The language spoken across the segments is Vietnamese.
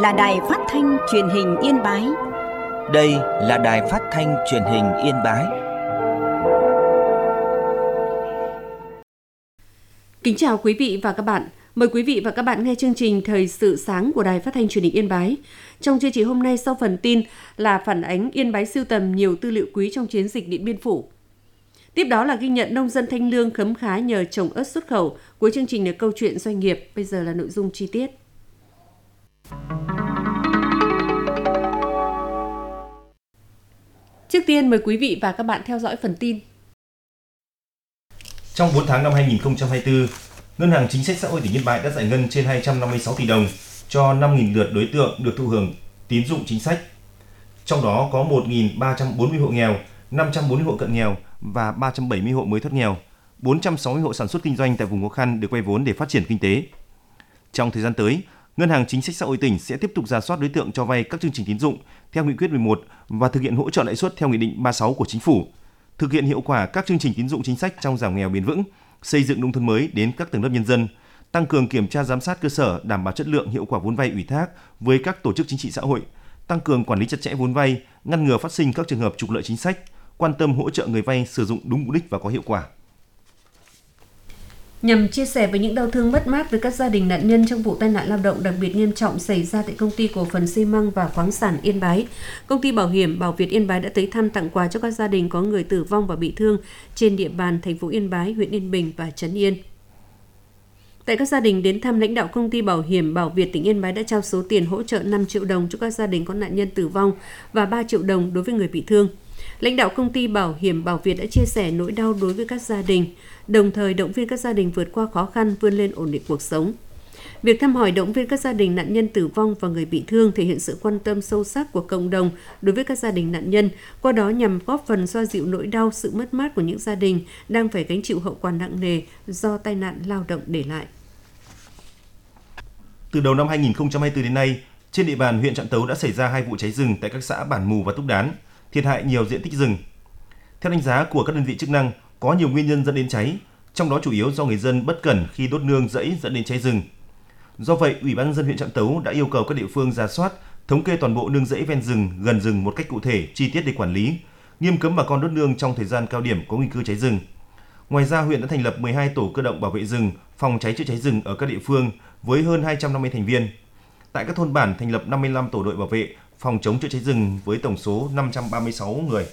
là Đài Phát thanh Truyền hình Yên Bái. Đây là Đài Phát thanh Truyền hình Yên Bái. Kính chào quý vị và các bạn. Mời quý vị và các bạn nghe chương trình Thời sự sáng của Đài Phát thanh Truyền hình Yên Bái. Trong chương trình hôm nay, sau phần tin là phản ánh Yên Bái sưu tầm nhiều tư liệu quý trong chiến dịch Điện Biên Phủ. Tiếp đó là ghi nhận nông dân Thanh Lương khấm khá nhờ trồng ớt xuất khẩu. Cuối chương trình là câu chuyện doanh nghiệp. Bây giờ là nội dung chi tiết. Trước tiên mời quý vị và các bạn theo dõi phần tin. Trong 4 tháng năm 2024, Ngân hàng Chính sách Xã hội tỉnh Yên Bái đã giải ngân trên 256 tỷ đồng cho 5.000 lượt đối tượng được thụ hưởng tín dụng chính sách. Trong đó có 1.340 hộ nghèo, 540 hộ cận nghèo và 370 hộ mới thoát nghèo, 460 hộ sản xuất kinh doanh tại vùng khó khăn được vay vốn để phát triển kinh tế. Trong thời gian tới, Ngân hàng Chính sách Xã hội tỉnh sẽ tiếp tục rà soát đối tượng cho vay các chương trình tín dụng theo Nghị quyết 11 và thực hiện hỗ trợ lãi suất theo Nghị định 36 của Chính phủ, thực hiện hiệu quả các chương trình tín dụng chính sách trong giảm nghèo bền vững, xây dựng nông thôn mới đến các tầng lớp nhân dân, tăng cường kiểm tra giám sát cơ sở đảm bảo chất lượng hiệu quả vốn vay ủy thác với các tổ chức chính trị xã hội, tăng cường quản lý chặt chẽ vốn vay, ngăn ngừa phát sinh các trường hợp trục lợi chính sách, quan tâm hỗ trợ người vay sử dụng đúng mục đích và có hiệu quả. Nhằm chia sẻ với những đau thương mất mát với các gia đình nạn nhân trong vụ tai nạn lao động đặc biệt nghiêm trọng xảy ra tại Công ty Cổ phần Xi măng và Khoáng sản Yên Bái, Công ty Bảo hiểm Bảo Việt Yên Bái đã tới thăm tặng quà cho các gia đình có người tử vong và bị thương trên địa bàn thành phố Yên Bái, huyện Yên Bình và Trấn Yên. Tại các gia đình đến thăm, lãnh đạo Công ty Bảo hiểm Bảo Việt tỉnh Yên Bái đã trao số tiền hỗ trợ 5 triệu đồng cho các gia đình có nạn nhân tử vong và 3 triệu đồng đối với người bị thương. Lãnh đạo Công ty Bảo hiểm Bảo Việt đã chia sẻ nỗi đau đối với các gia đình, đồng thời động viên các gia đình vượt qua khó khăn, vươn lên ổn định cuộc sống. Việc thăm hỏi động viên các gia đình nạn nhân tử vong và người bị thương thể hiện sự quan tâm sâu sắc của cộng đồng đối với các gia đình nạn nhân, qua đó nhằm góp phần xoa dịu nỗi đau, sự mất mát của những gia đình đang phải gánh chịu hậu quả nặng nề do tai nạn lao động để lại. Từ đầu năm 2024 đến nay, trên địa bàn huyện Trạm Tấu đã xảy ra 2 vụ cháy rừng tại các xã Bản Mù và Túc Đán, thiệt hại nhiều diện tích rừng. Theo đánh giá của các đơn vị chức năng, có nhiều nguyên nhân dẫn đến cháy, trong đó chủ yếu do người dân bất cẩn khi đốt nương rẫy dẫn đến cháy rừng. Do vậy, Ủy ban nhân dân huyện Trạm Tấu đã yêu cầu các địa phương rà soát, thống kê toàn bộ nương rẫy ven rừng, gần rừng một cách cụ thể, chi tiết để quản lý, nghiêm cấm bà con đốt nương trong thời gian cao điểm có nguy cơ cháy rừng. Ngoài ra, huyện đã thành lập 12 tổ cơ động bảo vệ rừng, phòng cháy chữa cháy rừng ở các địa phương với hơn 250 thành viên. Tại các thôn bản thành lập 55 tổ đội bảo vệ, phòng chống chữa cháy rừng với tổng số 536 người.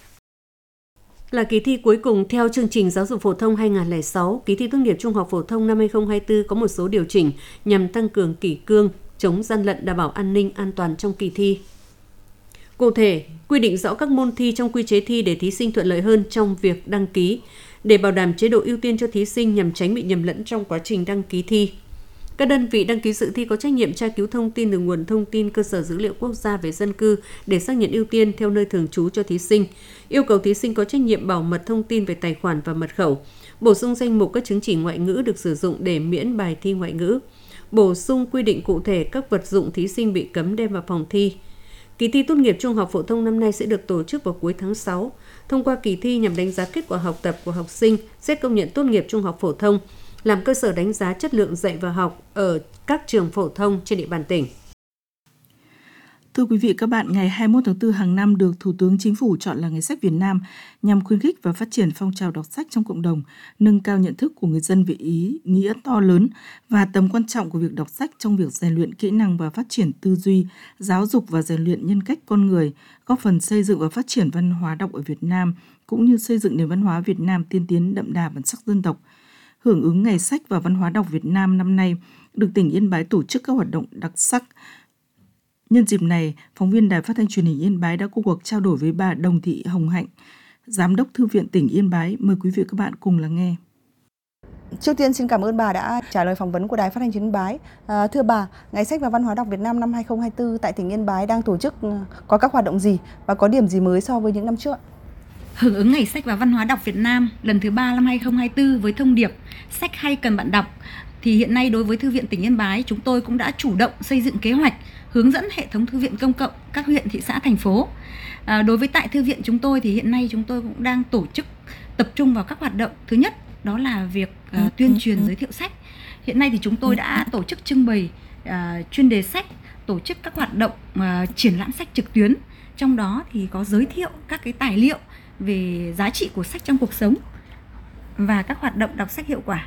Là kỳ thi cuối cùng theo chương trình giáo dục phổ thông 2006, kỳ thi tốt nghiệp trung học phổ thông năm 2024 có một số điều chỉnh nhằm tăng cường kỷ cương, chống gian lận, đảm bảo an ninh an toàn trong kỳ thi. Cụ thể, quy định rõ các môn thi trong quy chế thi để thí sinh thuận lợi hơn trong việc đăng ký, để bảo đảm chế độ ưu tiên cho thí sinh nhằm tránh bị nhầm lẫn trong quá trình đăng ký thi. Các đơn vị đăng ký dự thi có trách nhiệm tra cứu thông tin từ nguồn thông tin cơ sở dữ liệu quốc gia về dân cư để xác nhận ưu tiên theo nơi thường trú cho thí sinh. Yêu cầu thí sinh có trách nhiệm bảo mật thông tin về tài khoản và mật khẩu. Bổ sung danh mục các chứng chỉ ngoại ngữ được sử dụng để miễn bài thi ngoại ngữ. Bổ sung quy định cụ thể các vật dụng thí sinh bị cấm đem vào phòng thi. Kỳ thi tốt nghiệp trung học phổ thông năm nay sẽ được tổ chức vào cuối tháng 6. Thông qua kỳ thi nhằm đánh giá kết quả học tập của học sinh, xét công nhận tốt nghiệp trung học phổ thông, làm cơ sở đánh giá chất lượng dạy và học ở các trường phổ thông trên địa bàn tỉnh. Thưa quý vị, các bạn, ngày 21 tháng 4 hàng năm được Thủ tướng Chính phủ chọn là Ngày sách Việt Nam nhằm khuyến khích và phát triển phong trào đọc sách trong cộng đồng, nâng cao nhận thức của người dân về ý nghĩa to lớn và tầm quan trọng của việc đọc sách trong việc rèn luyện kỹ năng và phát triển tư duy, giáo dục và rèn luyện nhân cách con người, góp phần xây dựng và phát triển văn hóa đọc ở Việt Nam, cũng như xây dựng nền văn hóa Việt Nam tiên tiến đậm đà bản sắc dân tộc. Hưởng ứng Ngày sách và văn hóa đọc Việt Nam năm nay, được tỉnh Yên Bái tổ chức các hoạt động đặc sắc. Nhân dịp này, phóng viên Đài Phát thanh Truyền hình Yên Bái đã có cuộc trao đổi với bà Đồng Thị Hồng Hạnh, Giám đốc Thư viện tỉnh Yên Bái. Mời quý vị và các bạn cùng lắng nghe. Trước tiên xin cảm ơn bà đã trả lời phỏng vấn của Đài Phát thanh Truyền hình Yên Bái. Thưa bà, Ngày sách và văn hóa đọc Việt Nam năm 2024 tại tỉnh Yên Bái đang tổ chức có các hoạt động gì và có điểm gì mới so với những năm trước? Hưởng ứng Ngày sách và văn hóa đọc Việt Nam lần thứ 3 năm 2024 với thông điệp sách hay cần bạn đọc, thì hiện nay đối với Thư viện tỉnh Yên Bái, chúng tôi cũng đã chủ động xây dựng kế hoạch hướng dẫn hệ thống thư viện công cộng các huyện, thị xã, thành phố. Đối với tại thư viện chúng tôi thì hiện nay chúng tôi cũng đang tổ chức tập trung vào các hoạt động. Thứ nhất đó là việc tuyên truyền giới thiệu sách. Hiện nay thì chúng tôi đã tổ chức trưng bày chuyên đề sách, tổ chức các hoạt động triển lãm sách trực tuyến. Trong đó thì có giới thiệu các cái tài liệu về giá trị của sách trong cuộc sống và các hoạt động đọc sách hiệu quả.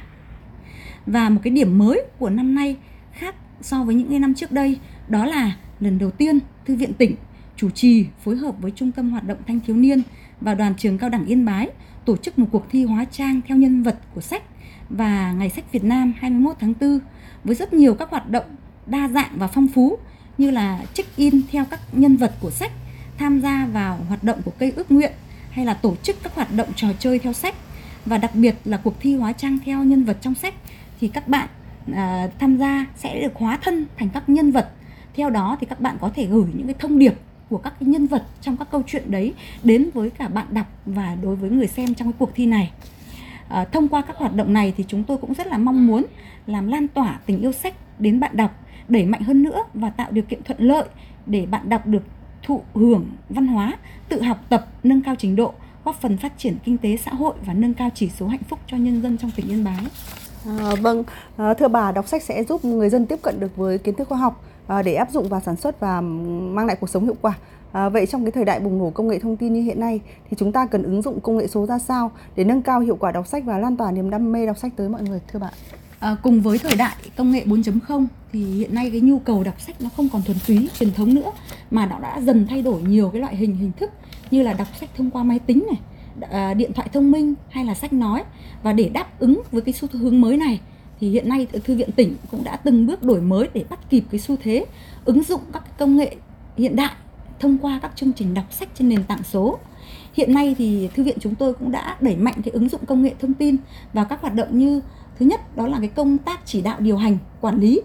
Và một cái điểm mới của năm nay khác so với những cái năm trước đây, đó là lần đầu tiên Thư viện tỉnh chủ trì phối hợp với Trung tâm Hoạt động Thanh thiếu niên và Đoàn trường Cao đẳng Yên Bái tổ chức một cuộc thi hóa trang theo nhân vật của sách và Ngày sách Việt Nam 21 tháng 4 với rất nhiều các hoạt động đa dạng và phong phú, như là check-in theo các nhân vật của sách, tham gia vào hoạt động của cây ước nguyện, hay là tổ chức các hoạt động trò chơi theo sách. Và đặc biệt là cuộc thi hóa trang theo nhân vật trong sách thì các bạn tham gia sẽ được hóa thân thành các nhân vật. Theo đó thì các bạn có thể gửi những cái thông điệp của các cái nhân vật trong các câu chuyện đấy đến với cả bạn đọc và đối với người xem trong cái cuộc thi này. Thông qua các hoạt động này thì chúng tôi cũng rất là mong muốn làm lan tỏa tình yêu sách đến bạn đọc, đẩy mạnh hơn nữa và tạo điều kiện thuận lợi để bạn đọc được thụ hưởng văn hóa, tự học tập, nâng cao trình độ, góp phần phát triển kinh tế xã hội và nâng cao chỉ số hạnh phúc cho nhân dân trong tỉnh Yên Bái. Vâng, thưa bà, đọc sách sẽ giúp người dân tiếp cận được với kiến thức khoa học để áp dụng vào sản xuất và mang lại cuộc sống hiệu quả. Vậy trong cái thời đại bùng nổ công nghệ thông tin như hiện nay thì chúng ta cần ứng dụng công nghệ số ra sao để nâng cao hiệu quả đọc sách và lan tỏa niềm đam mê đọc sách tới mọi người, thưa bạn? Cùng với thời đại công nghệ 4.0 thì hiện nay cái nhu cầu đọc sách nó không còn thuần túy truyền thống nữa, mà nó đã dần thay đổi nhiều cái loại hình thức như là đọc sách thông qua máy tính này, điện thoại thông minh hay là sách nói. Và để đáp ứng với cái xu hướng mới này thì hiện nay Thư viện tỉnh cũng đã từng bước đổi mới để bắt kịp cái xu thế, ứng dụng các công nghệ hiện đại thông qua các chương trình đọc sách trên nền tảng số. Hiện nay thì thư viện chúng tôi cũng đã đẩy mạnh cái ứng dụng công nghệ thông tin vào các hoạt động như thứ nhất đó là cái công tác chỉ đạo điều hành, quản lý,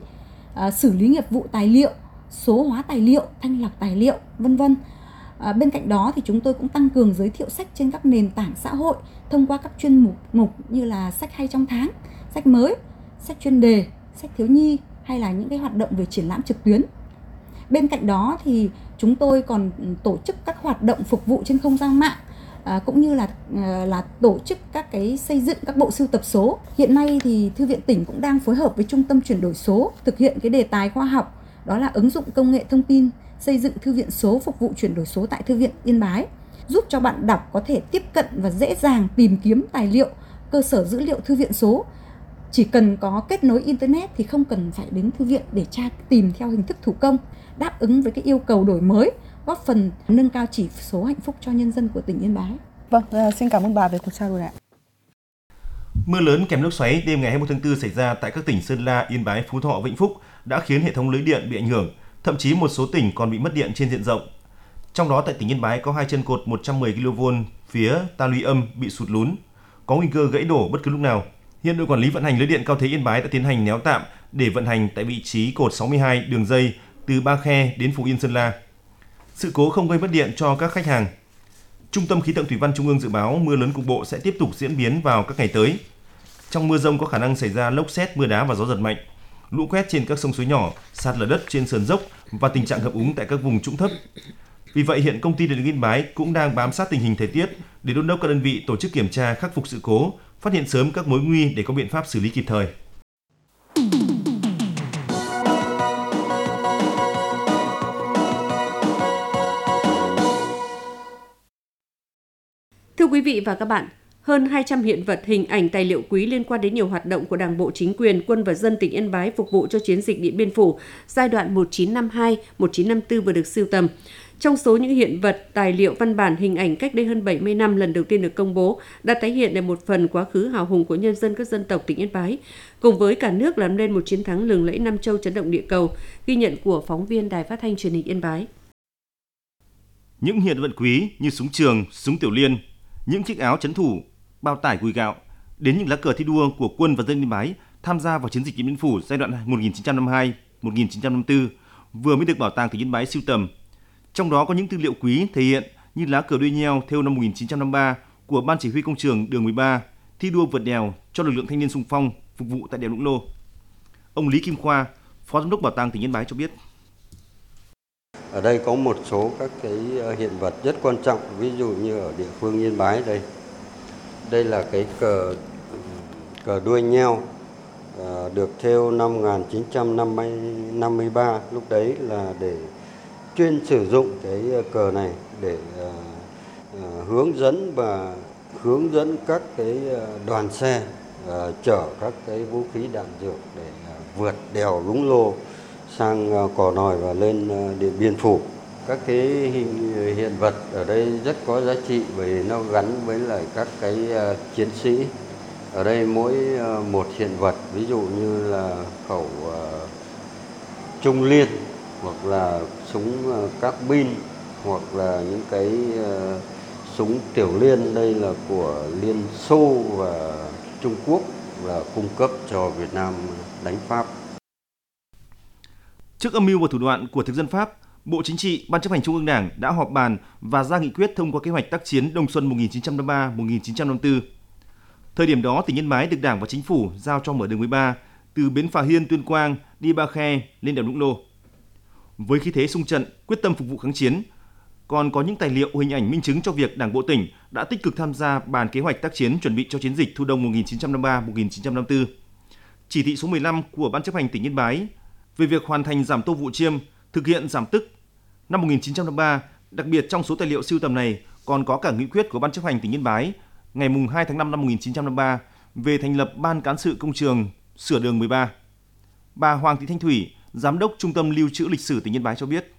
xử lý nghiệp vụ tài liệu, số hóa tài liệu, thanh lọc tài liệu, vân vân. Bên cạnh đó thì chúng tôi cũng tăng cường giới thiệu sách trên các nền tảng xã hội thông qua các chuyên mục như là sách hay trong tháng, sách mới, sách chuyên đề, sách thiếu nhi hay là những cái hoạt động về triển lãm trực tuyến. Bên cạnh đó thì chúng tôi còn tổ chức các hoạt động phục vụ trên không gian mạng, cũng như là tổ chức các cái xây dựng các bộ sưu tập số. Hiện nay thì Thư viện tỉnh cũng đang phối hợp với Trung tâm chuyển đổi số thực hiện cái đề tài khoa học, đó là ứng dụng công nghệ thông tin xây dựng thư viện số phục vụ chuyển đổi số tại Thư viện Yên Bái, giúp cho bạn đọc có thể tiếp cận và dễ dàng tìm kiếm tài liệu, cơ sở dữ liệu thư viện số. Chỉ cần có kết nối internet thì không cần phải đến thư viện để tra tìm theo hình thức thủ công, đáp ứng với cái yêu cầu đổi mới, góp phần nâng cao chỉ số hạnh phúc cho nhân dân của tỉnh Yên Bái. Vâng, xin cảm ơn bà về cuộc trao đổi này. Mưa lớn kèm lốc xoáy đêm ngày 21 tháng 4 xảy ra tại các tỉnh Sơn La, Yên Bái, Phú Thọ, Vĩnh Phúc đã khiến hệ thống lưới điện bị ảnh hưởng, thậm chí một số tỉnh còn bị mất điện trên diện rộng. Trong đó tại tỉnh Yên Bái có 2 chân cột 110 kV phía ta luy âm bị sụt lún, có nguy cơ gãy đổ bất cứ lúc nào. Hiện đội quản lý vận hành lưới điện cao thế Yên Bái đã tiến hành néo tạm để vận hành tại vị trí cột 62 đường dây từ Ba Khe đến Phú Yên, Sơn La. Sự cố không gây mất điện cho các khách hàng. Trung tâm Khí tượng Thủy văn Trung ương dự báo mưa lớn cục bộ sẽ tiếp tục diễn biến vào các ngày tới. Trong mưa dông có khả năng xảy ra lốc sét, mưa đá và gió giật mạnh, lũ quét trên các sông suối nhỏ, sạt lở đất trên sườn dốc và tình trạng ngập úng tại các vùng trũng thấp. Vì vậy hiện công ty điện lực Yên Bái cũng đang bám sát tình hình thời tiết để đôn đốc các đơn vị tổ chức kiểm tra, khắc phục sự cố, phát hiện sớm các mối nguy để có biện pháp xử lý kịp thời. Thưa quý vị và các bạn, hơn 200 hiện vật, hình ảnh, tài liệu quý liên quan đến nhiều hoạt động của Đảng bộ, chính quyền, quân và dân tỉnh Yên Bái phục vụ cho chiến dịch Điện Biên Phủ giai đoạn 1952-1954 vừa được sưu tầm. Trong số những hiện vật, tài liệu, văn bản, hình ảnh cách đây hơn 70 năm lần đầu tiên được công bố đã tái hiện được một phần quá khứ hào hùng của nhân dân các dân tộc tỉnh Yên Bái, cùng với cả nước làm nên một chiến thắng lừng lẫy Nam Châu chấn động địa cầu, ghi nhận của phóng viên Đài Phát thanh Truyền hình Yên Bái. Những hiện vật quý như súng trường, súng tiểu liên, những chiếc áo trấn thủ, bao tải gùi gạo, đến những lá cờ thi đua của quân và dân Yên Bái tham gia vào chiến dịch Điện Biên Phủ giai đoạn 1952-1954 vừa mới được Bảo tàng tỉnh Yên Bái sưu tầm. Trong đó có những tư liệu quý thể hiện như lá cờ đuôi nheo thêu năm 1953 của Ban Chỉ huy Công trường Đường 13, thi đua vượt đèo cho lực lượng thanh niên xung phong phục vụ tại đèo Lũng Lô. Ông Lý Kim Khoa, Phó Giám đốc Bảo tàng tỉnh Yên Bái cho biết. Ở đây có một số các cái hiện vật rất quan trọng, ví dụ như ở địa phương Yên Bái đây. Đây là cái cờ đuôi nheo được thêu năm 1953, lúc đấy là để chuyên sử dụng cái cờ này để hướng dẫn các cái đoàn xe chở các cái vũ khí đạn dược để vượt đèo Lũng Lô sang Cò Nòi và lên Điện Biên Phủ. Các cái hiện vật ở đây rất có giá trị bởi nó gắn với lại các cái chiến sĩ. Ở đây mỗi một hiện vật, ví dụ như là khẩu Trung Liên, hoặc là súng Carbine, hoặc là những cái súng Tiểu Liên, đây là của Liên Xô và Trung Quốc và cung cấp cho Việt Nam đánh Pháp. Trước âm mưu và thủ đoạn của thực dân Pháp, Bộ Chính trị, Ban Chấp hành Trung ương Đảng đã họp bàn và ra nghị quyết thông qua kế hoạch tác chiến Đông xuân 1953-1954. Thời điểm đó, tỉnh Yên Bái được Đảng và Chính phủ giao cho mở đường 13 từ bến Phà Hiên, Tuyên Quang đi Ba Khe lên đèo Lũng Lô. Với khí thế xung trận, quyết tâm phục vụ kháng chiến, còn có những tài liệu hình ảnh minh chứng cho việc Đảng bộ tỉnh đã tích cực tham gia bàn kế hoạch tác chiến chuẩn bị cho chiến dịch thu đông 1953-1954. Chỉ thị số 15 của Ban Chấp hành tỉnh Yên Bái về việc hoàn thành giảm tâu vụ chiêm, thực hiện giảm tức năm 1953, đặc biệt trong số tài liệu sưu tầm này còn có cả nghị quyết của Ban Chấp hành tỉnh Yên Bái ngày 2 tháng 5 năm 1953 về thành lập Ban Cán sự Công trường sửa đường 13. Bà Hoàng Thị Thanh Thủy, Giám đốc Trung tâm Lưu trữ Lịch sử tỉnh Yên Bái cho biết.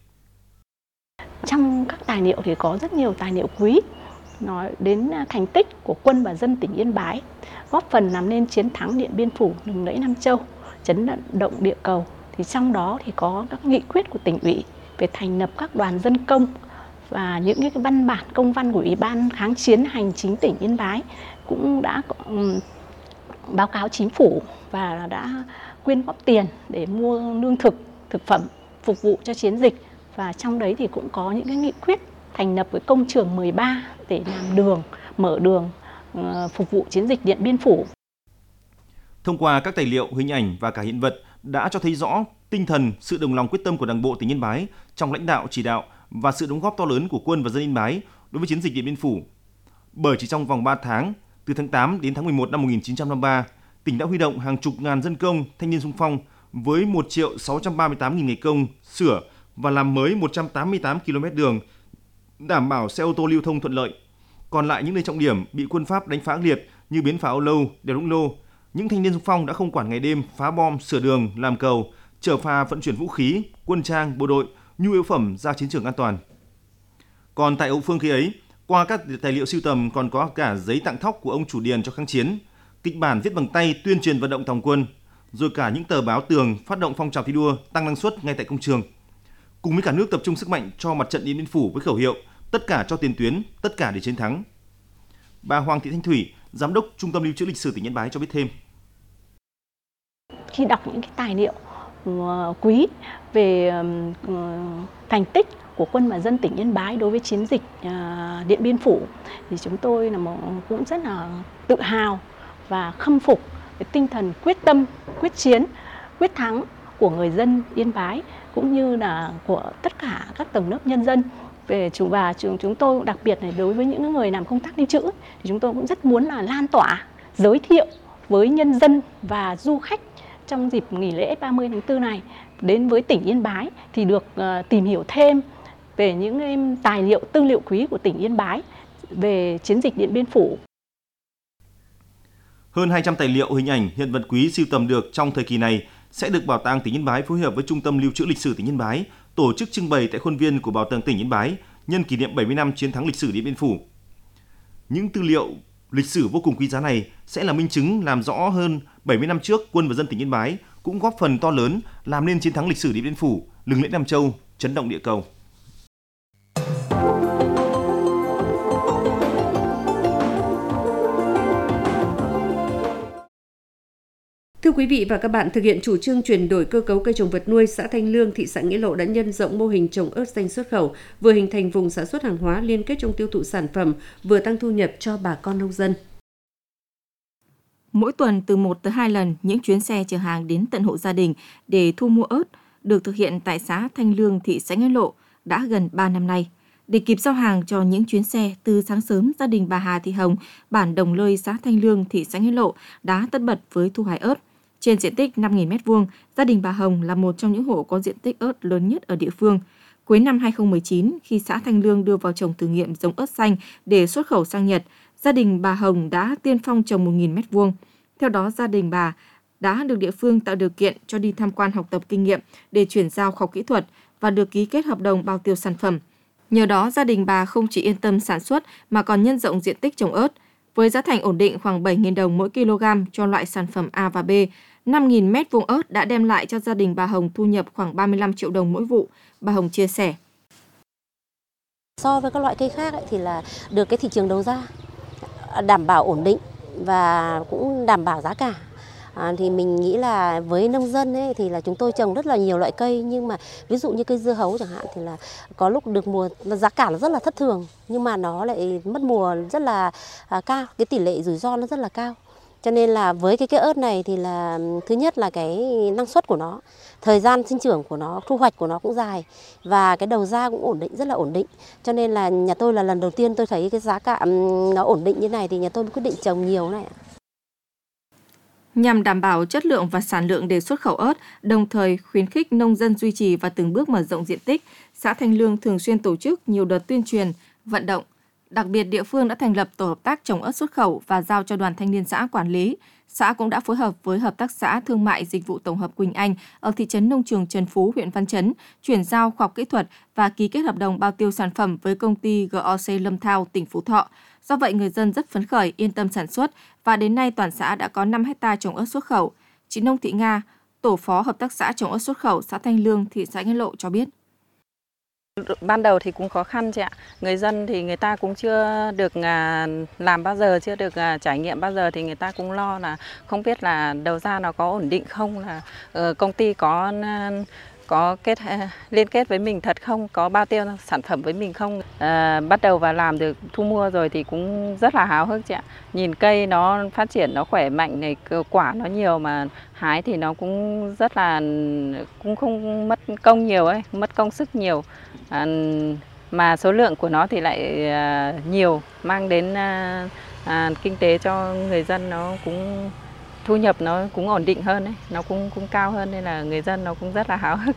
Trong các tài liệu thì có rất nhiều tài liệu quý nói đến thành tích của quân và dân tỉnh Yên Bái, góp phần làm nên chiến thắng Điện Biên Phủ, lừng lẫy Nam Châu, chấn động địa cầu. Thì trong đó thì có các nghị quyết của tỉnh ủy về thành lập các đoàn dân công và những cái văn bản công văn của Ủy ban kháng chiến hành chính tỉnh Yên Bái cũng đã báo cáo chính phủ và đã quyên góp tiền để mua lương thực, thực phẩm phục vụ cho chiến dịch. Và trong đấy thì cũng có những cái nghị quyết thành lập cái công trường 13 để làm đường, mở đường phục vụ chiến dịch Điện Biên Phủ. Thông qua các tài liệu, hình ảnh và cả hiện vật đã cho thấy rõ tinh thần, sự đồng lòng quyết tâm của Đảng bộ tỉnh Yên Bái trong lãnh đạo, chỉ đạo và sự đóng góp to lớn của quân và dân Yên Bái đối với chiến dịch Điện Biên Phủ. Bởi chỉ trong vòng 3 tháng, từ tháng 8 đến tháng 11 năm 1953, tỉnh đã huy động hàng chục ngàn dân công, thanh niên xung phong với 1.638.000 ngày công sửa và làm mới 188 km đường, đảm bảo xe ô tô lưu thông thuận lợi. Còn lại những nơi trọng điểm bị quân Pháp đánh phá ác liệt như bến phà Âu Lâu, đèo Lũng Lô, những thanh niên xung phong đã không quản ngày đêm phá bom, sửa đường, làm cầu, chở phà vận chuyển vũ khí, quân trang, bộ đội, nhu yếu phẩm ra chiến trường an toàn. Còn tại hậu phương khi ấy, qua các tài liệu sưu tầm còn có cả giấy tặng thóc của ông chủ điền cho kháng chiến, kịch bản viết bằng tay tuyên truyền vận động tòng quân, rồi cả những tờ báo tường phát động phong trào thi đua tăng năng suất ngay tại công trường. Cùng với cả nước tập trung sức mạnh cho mặt trận Điện Biên Phủ với khẩu hiệu tất cả cho tiền tuyến, tất cả để chiến thắng. Bà Hoàng Thị Thanh Thủy, Giám đốc Trung tâm Lưu trữ Lịch sử tỉnh Yên Bái cho biết thêm. Khi đọc những cái tài liệu quý về thành tích của quân và dân tỉnh Yên Bái đối với chiến dịch Điện Biên Phủ thì chúng tôi cũng rất là tự hào và khâm phục cái tinh thần quyết tâm, quyết chiến, quyết thắng của người dân Yên Bái cũng như là của tất cả các tầng lớp nhân dân. Và chúng tôi đặc biệt này đối với những người làm công tác lưu trữ thì chúng tôi cũng rất muốn là lan tỏa, giới thiệu với nhân dân và du khách trong dịp nghỉ lễ 30 tháng 4 này đến với tỉnh Yên Bái thì được tìm hiểu thêm về những tài liệu tư liệu quý của tỉnh Yên Bái về chiến dịch Điện Biên Phủ. Hơn 200 tài liệu, hình ảnh, hiện vật quý sưu tầm được trong thời kỳ này sẽ được Bảo tàng tỉnh Yên Bái phối hợp với Trung tâm Lưu trữ Lịch sử tỉnh Yên Bái tổ chức trưng bày tại khuôn viên của Bảo tàng tỉnh Yên Bái nhân kỷ niệm 70 năm chiến thắng lịch sử Điện Biên Phủ. Những tư liệu lịch sử vô cùng quý giá này sẽ là minh chứng làm rõ hơn 70 năm trước quân và dân tỉnh Yên Bái cũng góp phần to lớn làm nên chiến thắng lịch sử Điện Biên Phủ, lừng lẫy Nam Châu, chấn động địa cầu. Thưa quý vị và các bạn, thực hiện chủ trương chuyển đổi cơ cấu cây trồng vật nuôi, xã Thanh Lương, thị xã Nghĩa Lộ đã nhân rộng mô hình trồng ớt xanh xuất khẩu, vừa hình thành vùng sản xuất hàng hóa liên kết trong tiêu thụ sản phẩm, vừa tăng thu nhập cho bà con nông dân. Mỗi tuần từ 1 tới 2 lần, những chuyến xe chở hàng đến tận hộ gia đình để thu mua ớt được thực hiện tại xã Thanh Lương, thị xã Nghĩa Lộ đã gần 3 năm nay. Để kịp giao hàng cho những chuyến xe, từ sáng sớm, gia đình bà Hà Thị Hồng, bản Đồng Lơi, xã Thanh Lương, thị xã Nghĩa Lộ đã tất bật với thu hái ớt. Trên diện tích 5.000 m2, gia đình bà Hồng là một trong những hộ có diện tích ớt lớn nhất ở địa phương. Cuối năm 2019, khi xã Thanh Lương đưa vào trồng thử nghiệm giống ớt xanh để xuất khẩu sang Nhật, gia đình bà Hồng đã tiên phong trồng 1.000 m2. Theo đó, gia đình bà đã được địa phương tạo điều kiện cho đi tham quan học tập kinh nghiệm để chuyển giao khoa học kỹ thuật và được ký kết hợp đồng bao tiêu sản phẩm. Nhờ đó, gia đình bà không chỉ yên tâm sản xuất mà còn nhân rộng diện tích trồng ớt. Với giá thành ổn định khoảng 7.000 đồng mỗi kg cho loại sản phẩm A và B, 5.000 m2 ớt đã đem lại cho gia đình bà Hồng thu nhập khoảng 35 triệu đồng mỗi vụ. Bà Hồng chia sẻ. So với các loại cây khác thì là được cái thị trường đầu ra, đảm bảo ổn định và cũng đảm bảo giá cả. Thì mình nghĩ là với nông dân thì là chúng tôi trồng rất là nhiều loại cây, nhưng mà ví dụ như cây dưa hấu chẳng hạn thì là có lúc được mùa giá cả nó rất là thất thường, nhưng mà nó lại mất mùa rất là cao, cái tỷ lệ rủi ro nó rất là cao. Cho nên là với cái cây ớt này thì là thứ nhất là cái năng suất của nó, thời gian sinh trưởng của nó, thu hoạch của nó cũng dài và cái đầu ra cũng ổn định, rất là ổn định. Cho nên là nhà tôi là lần đầu tiên tôi thấy cái giá cả nó ổn định như này thì nhà tôi mới quyết định trồng nhiều này. Nhằm đảm bảo chất lượng và sản lượng để xuất khẩu ớt, đồng thời khuyến khích nông dân duy trì và từng bước mở rộng diện tích, xã Thanh Lương thường xuyên tổ chức nhiều đợt tuyên truyền, vận động. Đặc biệt, địa phương đã thành lập tổ hợp tác trồng ớt xuất khẩu và giao cho đoàn thanh niên xã quản lý. Xã cũng đã phối hợp với Hợp tác xã Thương mại Dịch vụ Tổng hợp Quỳnh Anh ở thị trấn Nông Trường Trần Phú, huyện Văn Chấn, chuyển giao khoa học kỹ thuật và ký kết hợp đồng bao tiêu sản phẩm với công ty GOC Lâm Thao, tỉnh Phú Thọ. Do vậy, người dân rất phấn khởi, yên tâm sản xuất và đến nay toàn xã đã có 5 hectare trồng ớt xuất khẩu. Chị Nông Thị Nga, tổ phó Hợp tác xã trồng ớt xuất khẩu xã Thanh Lương, thị xã Nghĩa Lộ cho biết. Ban đầu thì cũng khó khăn chị ạ. Người dân thì người ta cũng chưa được làm bao giờ, chưa được trải nghiệm bao giờ thì người ta cũng lo là không biết là đầu ra nó có ổn định không, là công ty có liên kết với mình thật không, có bao tiêu sản phẩm với mình không. Bắt đầu vào làm được thu mua rồi thì cũng rất là háo hức chị ạ. Nhìn cây nó phát triển, nó khỏe mạnh này, quả nó nhiều mà hái thì nó cũng rất là, cũng không mất công nhiều ấy, mất công sức nhiều. Mà số lượng của nó thì lại nhiều, mang đến kinh tế cho người dân, nó cũng thu nhập nó cũng ổn định hơn ấy, nó cũng cao hơn nên là người dân nó cũng rất là háo hức.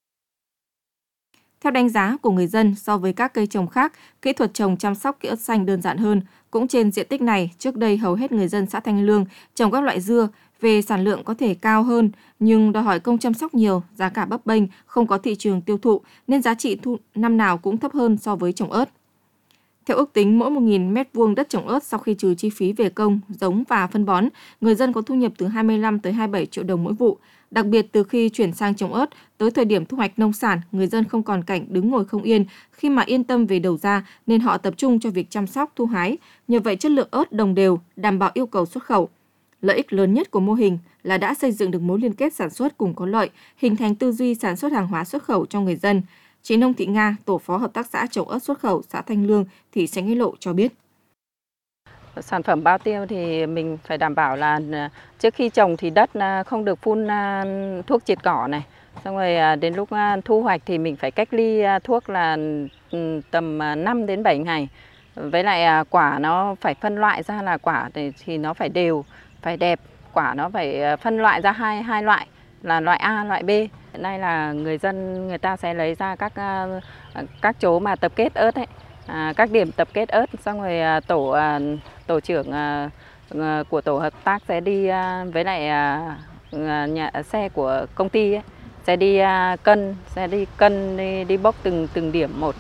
Theo đánh giá của người dân, so với các cây trồng khác, kỹ thuật trồng chăm sóc cây ớt xanh đơn giản hơn. Cũng trên diện tích này, trước đây hầu hết người dân xã Thanh Lương trồng các loại dưa, về sản lượng có thể cao hơn, nhưng đòi hỏi công chăm sóc nhiều, giá cả bấp bênh, không có thị trường tiêu thụ, nên giá trị thu năm nào cũng thấp hơn so với trồng ớt. Theo ước tính, mỗi 1.000 m2 đất trồng ớt sau khi trừ chi phí về công, giống và phân bón, người dân có thu nhập từ 25 tới 27 triệu đồng mỗi vụ. Đặc biệt, từ khi chuyển sang trồng ớt, tới thời điểm thu hoạch nông sản, người dân không còn cảnh đứng ngồi không yên khi mà yên tâm về đầu ra nên họ tập trung cho việc chăm sóc, thu hái. Nhờ vậy, chất lượng ớt đồng đều, đảm bảo yêu cầu xuất khẩu. Lợi ích lớn nhất của mô hình là đã xây dựng được mối liên kết sản xuất cùng có lợi, hình thành tư duy sản xuất hàng hóa xuất khẩu cho người dân. Chị Nông Thị Nga, tổ phó Hợp tác xã trồng ớt xuất khẩu xã Thanh Lương, thị xã Nghĩa Lộ cho biết. Sản phẩm bao tiêu thì mình phải đảm bảo là trước khi trồng thì đất không được phun thuốc triệt cỏ này. Xong rồi đến lúc thu hoạch thì mình phải cách ly thuốc là tầm 5 đến 7 ngày. Với lại quả nó phải phân loại ra là quả thì nó phải đều, phải đẹp. Quả nó phải phân loại ra hai loại là loại A, loại B. Hiện nay là người dân người ta sẽ lấy ra các chỗ mà tập kết ớt ấy, các điểm tập kết ớt, xong rồi tổ trưởng của tổ hợp tác sẽ đi với lại xe của công ty ấy, sẽ đi cân đi bốc từng điểm một.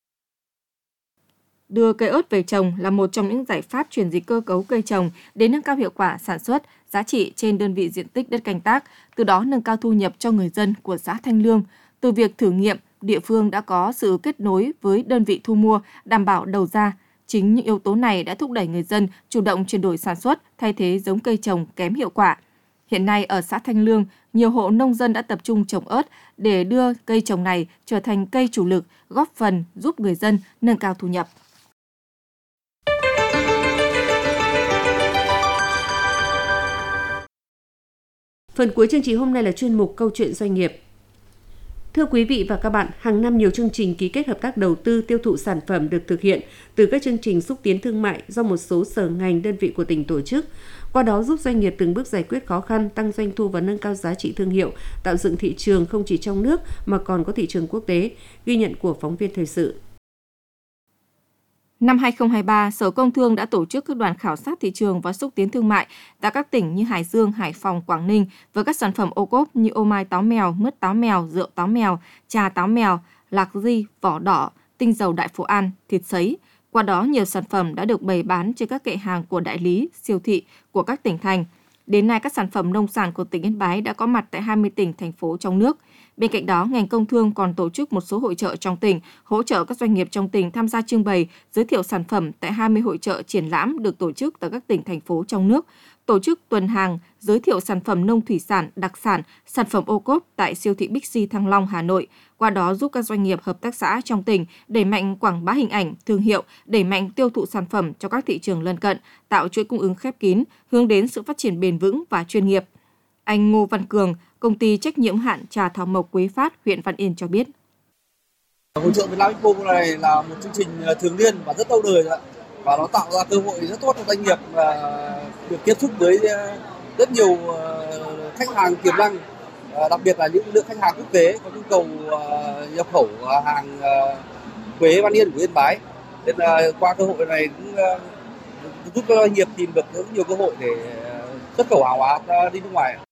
Đưa cây ớt về trồng là một trong những giải pháp chuyển dịch cơ cấu cây trồng để nâng cao hiệu quả sản xuất, giá trị trên đơn vị diện tích đất canh tác, từ đó nâng cao thu nhập cho người dân của xã Thanh Lương. Từ việc thử nghiệm, địa phương đã có sự kết nối với đơn vị thu mua, đảm bảo đầu ra. Chính những yếu tố này đã thúc đẩy người dân chủ động chuyển đổi sản xuất, thay thế giống cây trồng kém hiệu quả. Hiện nay ở xã Thanh Lương, nhiều hộ nông dân đã tập trung trồng ớt để đưa cây trồng này trở thành cây chủ lực, góp phần giúp người dân nâng cao thu nhập. Phần cuối chương trình hôm nay là chuyên mục Câu chuyện doanh nghiệp. Thưa quý vị và các bạn, hàng năm nhiều chương trình ký kết hợp tác đầu tư tiêu thụ sản phẩm được thực hiện từ các chương trình xúc tiến thương mại do một số sở ngành đơn vị của tỉnh tổ chức. Qua đó giúp doanh nghiệp từng bước giải quyết khó khăn, tăng doanh thu và nâng cao giá trị thương hiệu, tạo dựng thị trường không chỉ trong nước mà còn có thị trường quốc tế. Ghi nhận của phóng viên thời sự. Năm 2023, Sở Công Thương đã tổ chức các đoàn khảo sát thị trường và xúc tiến thương mại tại các tỉnh như Hải Dương, Hải Phòng, Quảng Ninh với các sản phẩm ô cốp như ô mai táo mèo, mứt táo mèo, rượu táo mèo, trà táo mèo, lạc di, vỏ đỏ, tinh dầu Đại Phổ An, thịt sấy. Qua đó, nhiều sản phẩm đã được bày bán trên các kệ hàng của đại lý, siêu thị của các tỉnh thành. Đến nay, các sản phẩm nông sản của tỉnh Yên Bái đã có mặt tại 20 tỉnh, thành phố trong nước. Bên cạnh đó, ngành công thương còn tổ chức một số hội chợ trong tỉnh, hỗ trợ các doanh nghiệp trong tỉnh tham gia trưng bày, giới thiệu sản phẩm tại 20 hội chợ triển lãm được tổ chức tại các tỉnh, thành phố trong nước, tổ chức tuần hàng, giới thiệu sản phẩm nông thủy sản, đặc sản, sản phẩm ô cốp tại siêu thị Bixi Thăng Long, Hà Nội. Qua đó giúp các doanh nghiệp hợp tác xã trong tỉnh đẩy mạnh quảng bá hình ảnh, thương hiệu, đẩy mạnh tiêu thụ sản phẩm cho các thị trường lân cận, tạo chuỗi cung ứng khép kín, hướng đến sự phát triển bền vững và chuyên nghiệp. Anh Ngô Văn Cường, Công ty trách nhiệm hữu hạn trà thảo mộc Quế Phát, huyện Văn Yên cho biết. Hội chợ Việt Nam Expo này là một chương trình thường niên và rất lâu đời và nó tạo ra cơ hội rất tốt cho doanh nghiệp được tiếp xúc với rất nhiều khách hàng tiềm năng, đặc biệt là những lượng khách hàng quốc tế có nhu cầu nhập khẩu hàng Quế Văn Yên của Yên Bái. Nên qua cơ hội này cũng giúp các doanh nghiệp tìm được rất nhiều cơ hội để xuất khẩu hàng hóa đi nước ngoài.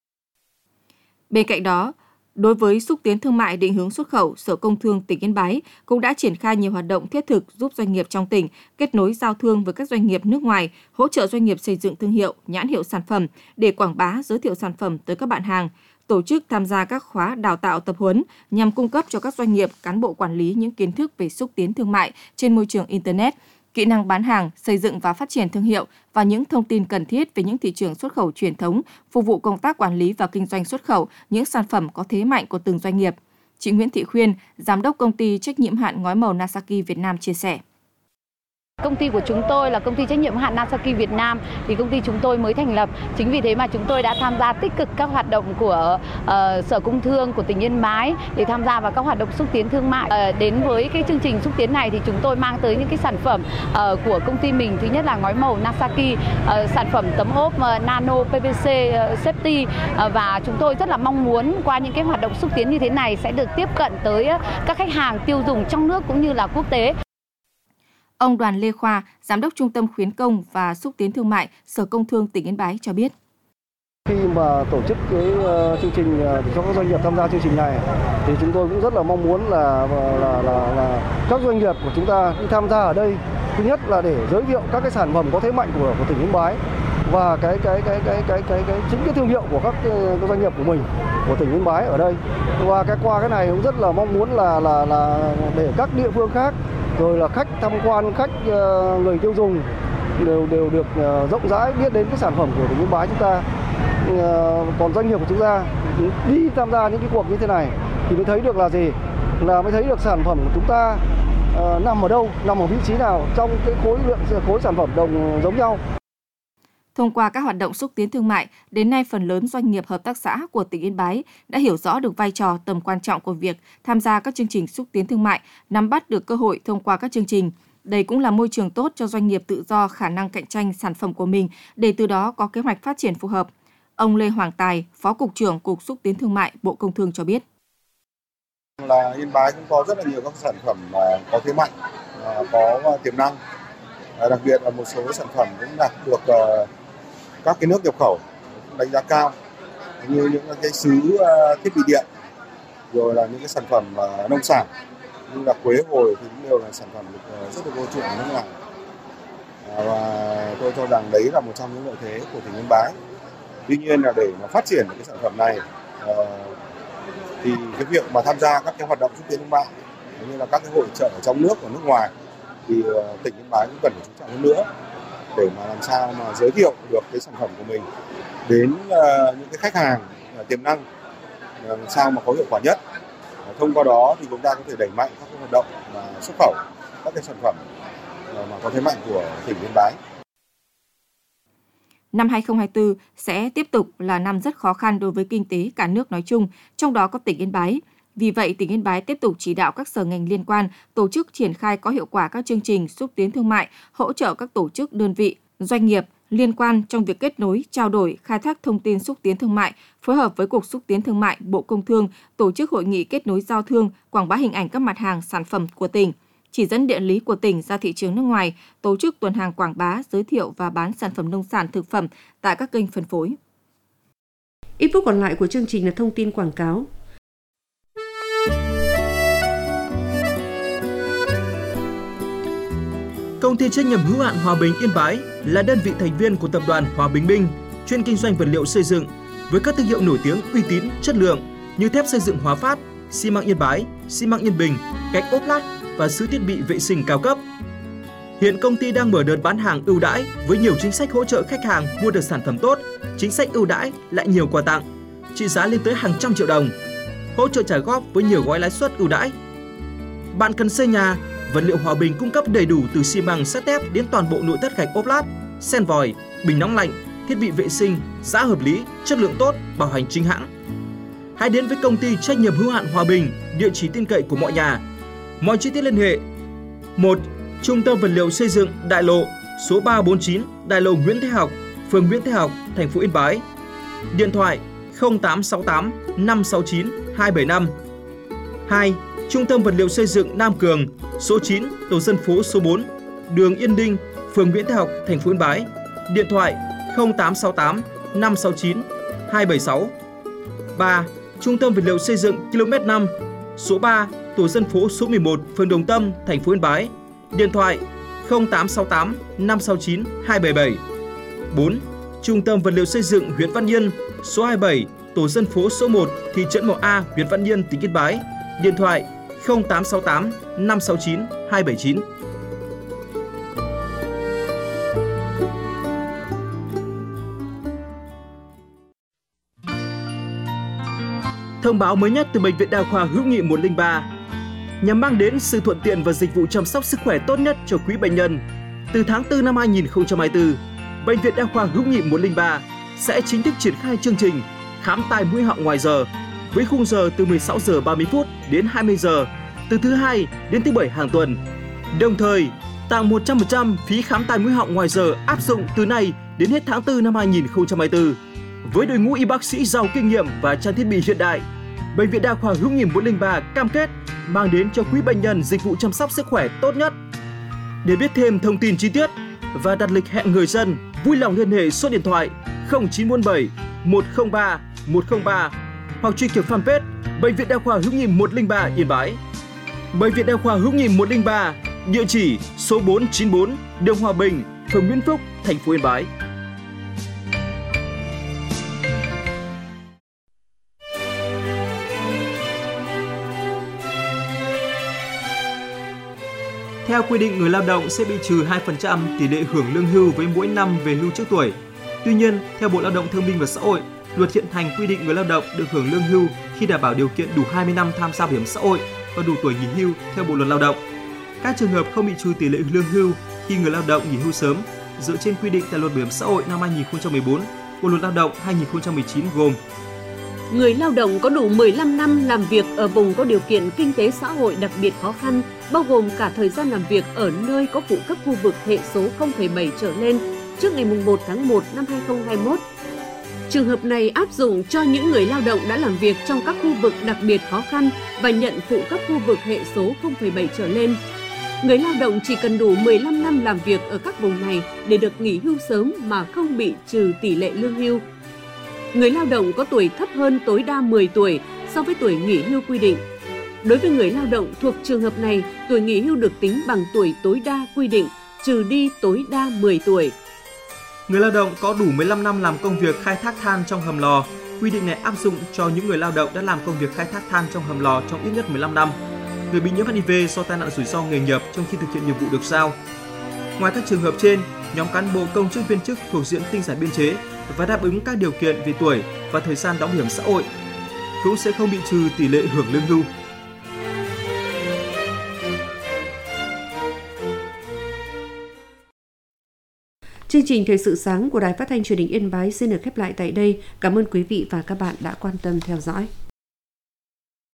Bên cạnh đó, đối với xúc tiến thương mại định hướng xuất khẩu, Sở Công Thương tỉnh Yên Bái cũng đã triển khai nhiều hoạt động thiết thực giúp doanh nghiệp trong tỉnh kết nối giao thương với các doanh nghiệp nước ngoài, hỗ trợ doanh nghiệp xây dựng thương hiệu, nhãn hiệu sản phẩm để quảng bá, giới thiệu sản phẩm tới các bạn hàng, tổ chức tham gia các khóa đào tạo tập huấn nhằm cung cấp cho các doanh nghiệp, cán bộ quản lý những kiến thức về xúc tiến thương mại trên môi trường Internet, kỹ năng bán hàng, xây dựng và phát triển thương hiệu và những thông tin cần thiết về những thị trường xuất khẩu truyền thống, phục vụ công tác quản lý và kinh doanh xuất khẩu những sản phẩm có thế mạnh của từng doanh nghiệp. Chị Nguyễn Thị Khuyên, Giám đốc Công ty trách nhiệm hữu hạn ngói màu Nasaki Việt Nam chia sẻ. Công ty của chúng tôi là công ty trách nhiệm hữu hạn Nasaki Việt Nam, thì công ty chúng tôi mới thành lập. Chính vì thế mà chúng tôi đã tham gia tích cực các hoạt động của Sở Công Thương của tỉnh Yên Bái để tham gia vào các hoạt động xúc tiến thương mại. Đến với cái chương trình xúc tiến này thì chúng tôi mang tới những cái sản phẩm của công ty mình. Thứ nhất là ngói màu Nasaki, sản phẩm tấm ốp nano PVC safety, và chúng tôi rất là mong muốn qua những cái hoạt động xúc tiến như thế này sẽ được tiếp cận tới các khách hàng tiêu dùng trong nước cũng như là quốc tế. Ông Đoàn Lê Khoa, Giám đốc Trung tâm Khuyến công và Xúc tiến Thương mại, Sở Công Thương tỉnh Yên Bái cho biết. Khi mà tổ chức cái chương trình cho các doanh nghiệp tham gia chương trình này thì chúng tôi cũng rất là mong muốn là các doanh nghiệp của chúng ta đi tham gia ở đây, thứ nhất là để giới thiệu các cái sản phẩm có thế mạnh của tỉnh Yên Bái và chính cái thương hiệu của các doanh nghiệp của mình, của tỉnh Yên Bái ở đây. Và qua cái này cũng rất là mong muốn là để các địa phương khác rồi là khách tham quan, khách người tiêu dùng đều được rộng rãi biết đến cái sản phẩm của tỉnh Yên Bái chúng ta. Còn doanh nghiệp của chúng ta đi tham gia những cái cuộc như thế này thì mới thấy được là gì? Là mới thấy được sản phẩm của chúng ta nằm ở đâu, nằm ở vị trí nào trong cái khối sản phẩm đồng giống nhau. Thông qua các hoạt động xúc tiến thương mại, đến nay phần lớn doanh nghiệp hợp tác xã của tỉnh Yên Bái đã hiểu rõ được vai trò tầm quan trọng của việc tham gia các chương trình xúc tiến thương mại, nắm bắt được cơ hội thông qua các chương trình. Đây cũng là môi trường tốt cho doanh nghiệp tự do khả năng cạnh tranh sản phẩm của mình để từ đó có kế hoạch phát triển phù hợp. Ông Lê Hoàng Tài, Phó Cục trưởng Cục Xúc tiến Thương mại, Bộ Công Thương cho biết. Là Yên Bái cũng có rất là nhiều các sản phẩm có thế mạnh, có tiềm năng. Đặc biệt là một số sản phẩm cũng đạt được các cái nước nhập khẩu đánh giá cao, như những cái sứ thiết bị điện, rồi là những cái sản phẩm nông sản như là quế hồi thì cũng đều là sản phẩm rất được ưa chuộng ở nước ngoài. Và tôi cho rằng đấy là một trong những lợi thế của tỉnh Yên Bái. Tuy nhiên là để mà phát triển cái sản phẩm này thì cái việc mà tham gia các cái hoạt động xúc tiến thương mại như là các cái hội chợ ở trong nước và nước ngoài thì tỉnh Yên Bái cũng cần phải chú trọng hơn nữa để mà làm sao mà giới thiệu được cái sản phẩm của mình đến những cái khách hàng tiềm năng làm sao mà có hiệu quả nhất. Thông qua đó thì chúng ta có thể đẩy mạnh các cái hoạt động mà xuất khẩu các cái sản phẩm mà có thế mạnh của tỉnh Yên Bái. Năm 2024 sẽ tiếp tục là năm rất khó khăn đối với kinh tế cả nước nói chung, trong đó có tỉnh Yên Bái. Vì vậy, tỉnh Yên Bái tiếp tục chỉ đạo các sở ngành liên quan tổ chức triển khai có hiệu quả các chương trình xúc tiến thương mại, hỗ trợ các tổ chức, đơn vị, doanh nghiệp liên quan trong việc kết nối, trao đổi, khai thác thông tin xúc tiến thương mại, phối hợp với Cục Xúc tiến Thương mại, Bộ Công Thương tổ chức hội nghị kết nối giao thương, quảng bá hình ảnh các mặt hàng, sản phẩm của tỉnh, chỉ dẫn địa lý của tỉnh ra thị trường nước ngoài, tổ chức tuần hàng quảng bá, giới thiệu và bán sản phẩm nông sản, thực phẩm tại các kênh phân phối. Ít phút còn lại của chương trình là thông tin quảng cáo. Công ty trách nhiệm hữu hạn Hòa Bình Yên Bái là đơn vị thành viên của tập đoàn Hòa Bình Minh, chuyên kinh doanh vật liệu xây dựng với các thương hiệu nổi tiếng, uy tín, chất lượng như thép xây dựng Hòa Phát, xi măng Yên Bái, xi măng Yên Bình, gạch ốp lát và sứ thiết bị vệ sinh cao cấp. Hiện công ty đang mở đợt bán hàng ưu đãi với nhiều chính sách hỗ trợ khách hàng mua được sản phẩm tốt, chính sách ưu đãi lại nhiều quà tặng, trị giá lên tới hàng trăm triệu đồng, hỗ trợ trả góp với nhiều gói lãi suất ưu đãi. Bạn cần xây nhà, vật liệu Hòa Bình cung cấp đầy đủ từ xi măng, sắt thép đến toàn bộ nội thất gạch ốp lát, sen vòi, bình nóng lạnh, thiết bị vệ sinh, giá hợp lý, chất lượng tốt, bảo hành chính hãng. Hãy đến với công ty trách nhiệm hữu hạn Hòa Bình, địa chỉ tin cậy của mọi nhà. Mọi chi tiết liên hệ: 1. Trung tâm vật liệu xây dựng Đại lộ, số 349, Đại lộ Nguyễn Thế Học, phường Nguyễn Thế Học, thành phố Yên Bái. Điện thoại 0868 569 275. 2. Trung tâm vật liệu xây dựng Nam Cường, số 9, tổ dân phố số 4, đường Yên Đinh, phường Nguyễn Thế Học, thành phố Yên Bái. Điện thoại 0868 569 276. 3. Trung tâm vật liệu xây dựng km 5, số 3, tổ dân phố số 11, phường Đồng Tâm, thành phố Yên Bái. Điện thoại 0868 569 277. 4. Trung tâm vật liệu xây dựng huyện Văn Yên, số 27, tổ dân phố số 1, thị trấn Mỏ A, huyện Văn Yên, tỉnh Yên Bái. Điện thoại 0868 569 279. Thông báo mới nhất từ Bệnh viện Đa khoa Hữu nghị 103 nhằm mang đến sự thuận tiện và dịch vụ chăm sóc sức khỏe tốt nhất cho quý bệnh nhân. Từ tháng 4 năm 2024, Bệnh viện Đa khoa Hữu nghị 103 sẽ chính thức triển khai chương trình khám tai mũi họng ngoài giờ với khung giờ từ 16 giờ 30 phút đến 20 giờ từ thứ Hai đến thứ Bảy hàng tuần. Đồng thời, tặng 100% phí khám tai mũi họng ngoài giờ áp dụng từ nay đến hết tháng 4 năm 2024. Với đội ngũ y bác sĩ giàu kinh nghiệm và trang thiết bị hiện đại, Bệnh viện Đa khoa Hữu nghị 103 cam kết mang đến cho quý bệnh nhân dịch vụ chăm sóc sức khỏe tốt nhất. Để biết thêm thông tin chi tiết và đặt lịch hẹn người dân, vui lòng liên hệ số điện thoại 0947 103 103 hoặc truy cập fanpage Bệnh viện Đa khoa Hữu nghị 103 Yên Bái. Bệnh viện Đa khoa Hữu nghị 103, địa chỉ số 494, đường Hòa Bình, phường Nguyễn Phúc, thành phố Yên Bái. Theo quy định, người lao động sẽ bị trừ 2% tỷ lệ hưởng lương hưu với mỗi năm về hưu trước tuổi. Tuy nhiên, theo Bộ Lao động Thương binh và Xã hội, luật hiện hành quy định người lao động được hưởng lương hưu khi đảm bảo điều kiện đủ 20 năm tham gia bảo hiểm xã hội và đủ tuổi nghỉ hưu theo Bộ luật Lao động. Các trường hợp không bị trừ tỷ lệ lương hưu khi người lao động nghỉ hưu sớm dựa trên quy định tại Luật Bảo hiểm xã hội năm 2014, Bộ luật Lao động 2019 gồm: người lao động có đủ 15 năm làm việc ở vùng có điều kiện kinh tế xã hội đặc biệt khó khăn, bao gồm cả thời gian làm việc ở nơi có phụ cấp khu vực hệ số 0,7 trở lên trước ngày 1 tháng 1 năm 2021. Trường hợp này áp dụng cho những người lao động đã làm việc trong các khu vực đặc biệt khó khăn và nhận phụ cấp khu vực hệ số 0,7 trở lên. Người lao động chỉ cần đủ 15 năm làm việc ở các vùng này để được nghỉ hưu sớm mà không bị trừ tỷ lệ lương hưu. Người lao động có tuổi thấp hơn tối đa 10 tuổi so với tuổi nghỉ hưu quy định. Đối với người lao động thuộc trường hợp này, tuổi nghỉ hưu được tính bằng tuổi tối đa quy định, trừ đi tối đa 10 tuổi. Người lao động có đủ 15 năm làm công việc khai thác than trong hầm lò. Quy định này áp dụng cho những người lao động đã làm công việc khai thác than trong hầm lò trong ít nhất 15 năm. Người bị nhiễm HIV do tai nạn rủi ro nghề nghiệp trong khi thực hiện nhiệm vụ được giao. Ngoài các trường hợp trên, nhóm cán bộ công chức viên chức thuộc diện tinh giản biên chế và đáp ứng các điều kiện về tuổi và thời gian đóng bảo hiểm xã hội cũng sẽ không bị trừ tỷ lệ hưởng lương hưu. Chương trình Thời sự sáng của Đài Phát thanh Truyền hình Yên Bái xin được khép lại tại đây. Cảm ơn quý vị và các bạn đã quan tâm theo dõi.